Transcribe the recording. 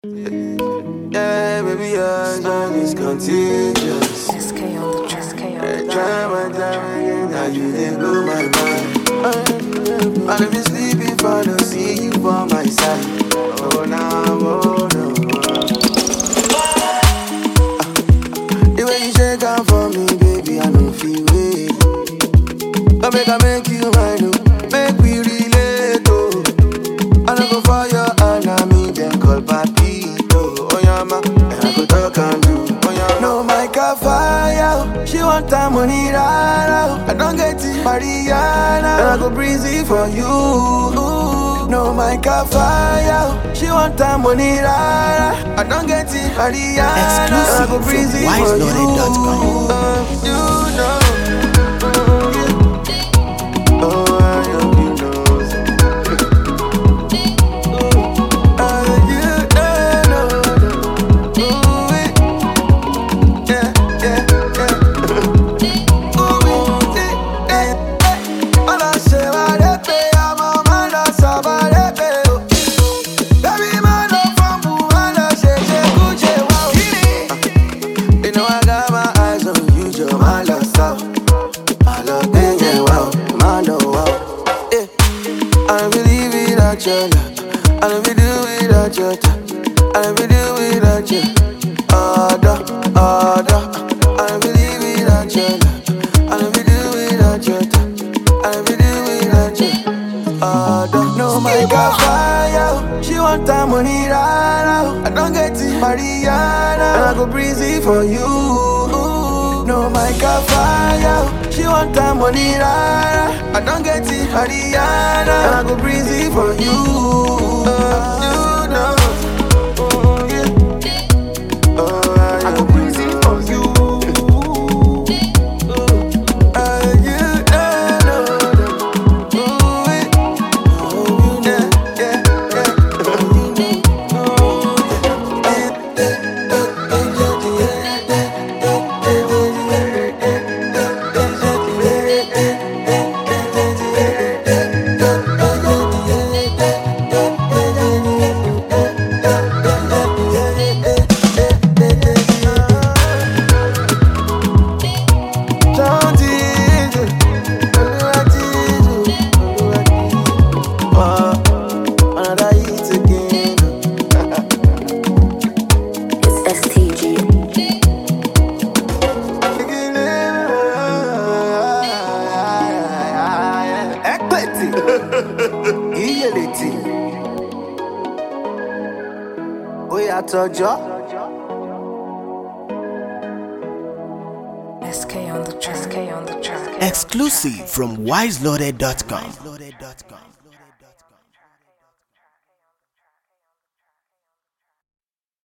Yeah, baby, your love is contagious. SK on the track. Try my time again, now you did blow my mind. I'll be sleeping for to see you by my side. Oh, now, oh, no. The way you shake out for me, baby, I know feel way. I make you mine, make we relate, oh. I don't go for your enemy, then call Papito. Oh, yeah, ma, and I go talk and do. Oh, yeah, no, my car fire. She want her money right out. I don't get it, Mariana. And I go breezy for you. No, my car fire. She want her money right out. I don't get it, Mariana. And I go breezy for you. You know. Oh, I hope you know. I don't be do without you. I don't be do without you. Order. I don't believe without you. I don't be do without you. I don't be do without you. Order. No, my car fire. She want her money right out. I don't get it, Mariana. And I go breezy for you. No, my car fire. She want her money right out. I don't get it, Mariana. And I go breezy for you. You know. Oh, yeah. Oh, I go breezy for you. SK on the track. Exclusive from wiseloaded.com.